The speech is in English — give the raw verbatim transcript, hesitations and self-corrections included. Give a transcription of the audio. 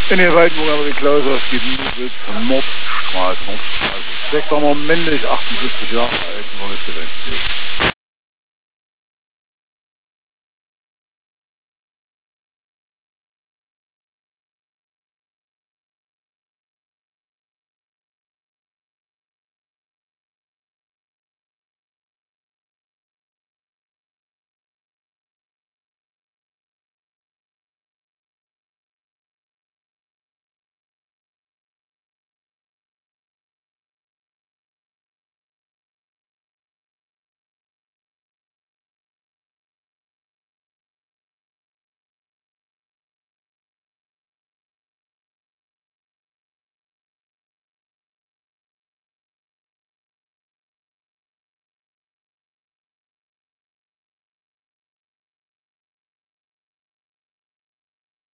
In der Weitenburg Klausersgebiet Nordstraße, Nordstraße. Sektor männlich, achtundsiebzig Jahre alt, Journalist.